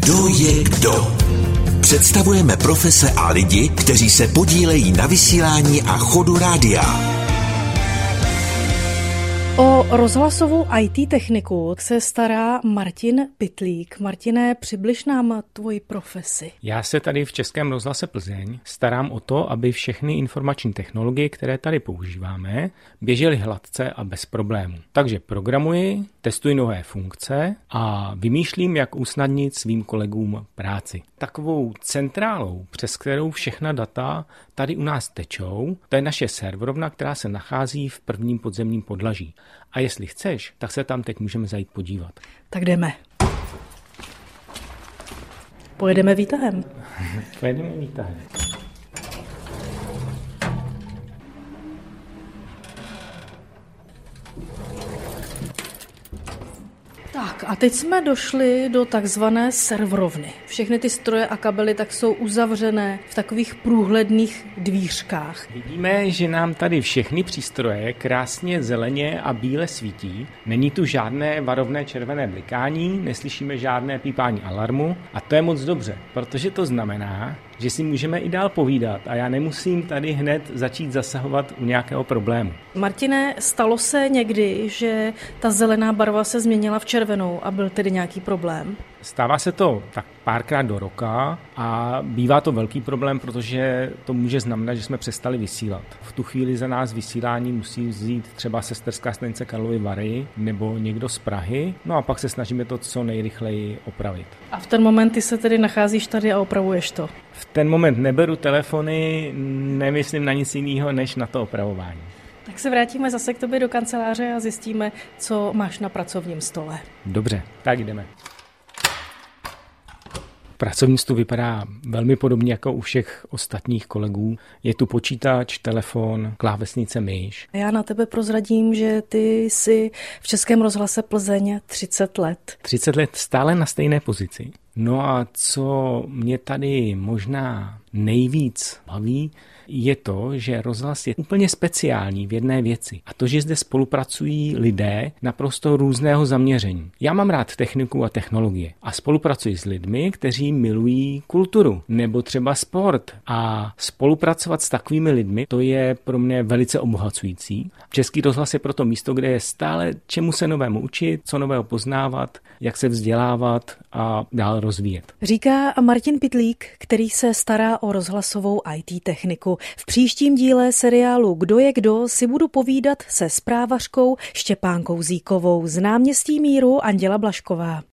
Kdo je kdo? Představujeme profese a lidi, kteří se podílejí na vysílání a chodu rádia. O rozhlasovou IT techniku se stará Martin Pytlík. Martine, přibliž nám tvoji profesi. Já se tady v Českém rozhlase Plzeň starám o to, aby všechny informační technologie, které tady používáme, běžely hladce a bez problémů. Takže programuji, testuji nové funkce a vymýšlím, jak usnadnit svým kolegům práci. Takovou centrálou, přes kterou všechna data tady u nás tečou, to je naše serverovna, která se nachází v prvním podzemním podlaží. A jestli chceš, tak se tam teď můžeme zajít podívat. Tak jdeme. Pojedeme výtahem. Pojedeme výtahem. Tak a teď jsme došli do takzvané serverovny. Všechny ty stroje a kabely tak jsou uzavřené v takových průhledných dvířkách. Vidíme, že nám tady všechny přístroje krásně zeleně a bíle svítí. Není tu žádné varovné červené blikání, neslyšíme žádné pípání alarmu a to je moc dobře, protože to znamená, že si můžeme i dál povídat a já nemusím tady hned začít zasahovat u nějakého problému. Martine, stalo se někdy, že ta zelená barva se změnila v červenou a byl tedy nějaký problém? Stává se to tak párkrát do roka a bývá to velký problém, protože to může znamenat, že jsme přestali vysílat. V tu chvíli za nás vysílání musí vzít třeba sesterská stanice Karlovy Vary nebo někdo z Prahy, no a pak se snažíme to co nejrychleji opravit. A v ten moment ty se tedy nacházíš tady a opravuješ to? V ten moment neberu telefony, nemyslím na nic jiného, než na to opravování. Tak se vrátíme zase k tobě do kanceláře a zjistíme, co máš na pracovním stole. Dobře, tak jdeme. Pracovní stůl vypadá velmi podobně jako u všech ostatních kolegů. Je tu počítač, telefon, klávesnice, myš. Já na tebe prozradím, že ty jsi v Českém rozhlase Plzeň 30 let. 30 let stále na stejné pozici. No a co mě tady možná nejvíc baví, je to, že rozhlas je úplně speciální v jedné věci. A to, že zde spolupracují lidé naprosto různého zaměření. Já mám rád techniku a technologie a spolupracuji s lidmi, kteří milují kulturu nebo třeba sport. A spolupracovat s takovými lidmi, to je pro mě velice obohacující. Český rozhlas je proto místo, kde je stále čemu se novému učit, co nového poznávat, jak se vzdělávat a dál rozvíjet. Říká Martin Pytlík, který se stará o rozhlasovou IT techniku. V příštím díle seriálu Kdo je kdo si budu povídat se zprávařkou Štěpánkou Zíkovou z náměstí Míru Anděla Blažková.